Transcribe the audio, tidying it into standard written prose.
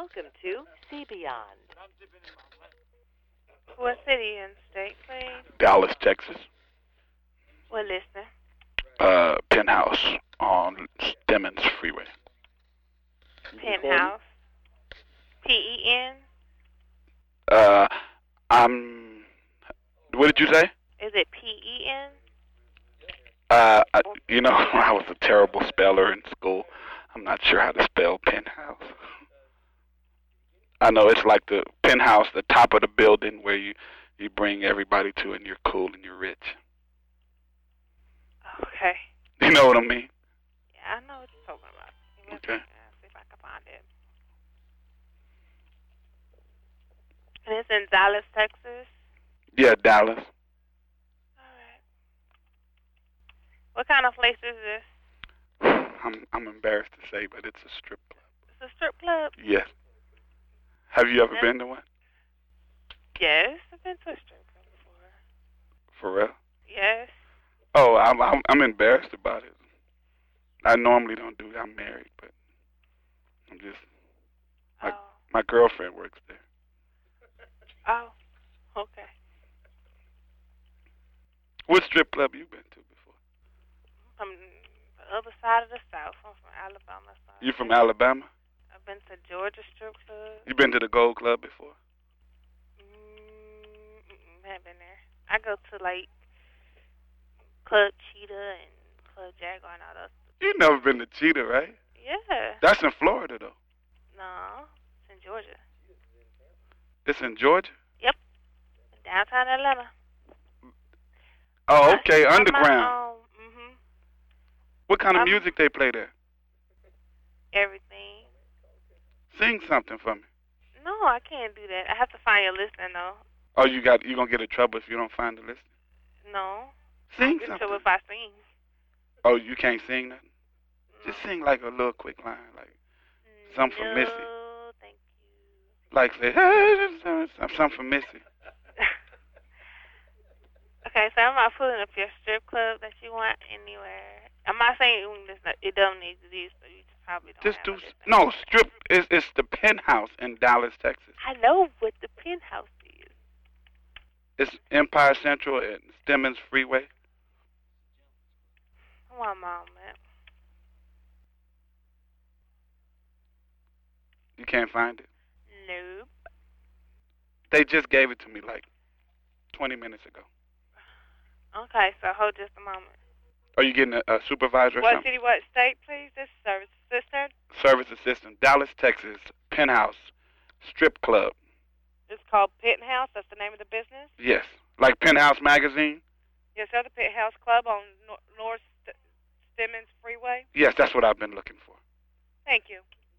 Welcome to See Beyond. What city and state, please? Dallas, Texas. We're listening. Penthouse on Stemmons Freeway. Penthouse. P-E-N? What did you say? Is it P-E-N? I was a terrible speller in school. I'm not sure how to spell penthouse. I know it's like the penthouse, the top of the building where you bring everybody to and you're cool and you're rich. Okay. You know what I mean? Yeah, I know what you're talking about. Okay. See if I can find it. And it's in Dallas, Texas? Yeah, Dallas. Alright. What kind of place is this? I'm embarrassed to say, but it's a strip club. It's a strip club? Yes. Have you ever been to one? Yes, I've been to a strip club before. For real? Yes. Oh, I'm embarrassed about it. I normally don't do that. I'm married, but I'm just my girlfriend works there. Oh, okay. What strip club you been to before? From the other side of the South. I'm from Alabama. You from Alabama? I've been to Georgia Strip Club. You been to the Gold Club before? Haven't been there. I go to like Club Cheetah and Club Jaguar and all those. You never been to Cheetah, right? Yeah. That's in Florida though. No, it's in Georgia. It's in Georgia? Yep. In downtown Atlanta. Oh, okay, underground. What kind of music they play there? Everything. Sing something for me. No, I can't do that. I have to find your listening though. Oh, you gonna get in trouble if you don't find the list? No. Sing I'll something. get in trouble if I sing. Oh, you can't sing nothing? No. Just sing like a little quick line, like something for Missy. No, thank you. Like say, hey, something for Missy. Okay, so I'm not pulling up your strip club that you want anywhere. I'm not saying it don't exist, but you probably don't. Just do no strip. It's the Penthouse in Dallas, Texas. I know what the Penthouse is. It's Empire Central and Stemmons Freeway. One moment. You can't find it? Nope. They just gave it to me like 20 minutes ago. Okay, so hold just a moment. Are you getting a supervisor or what something? City, what state, please? This is service assistant. Service assistant, Dallas, Texas, Penthouse, strip club. It's called Penthouse. That's the name of the business? Yes. Like Penthouse Magazine? Yes, sir. The Penthouse Club on North Stemmons Freeway? Yes, that's what I've been looking for. Thank you.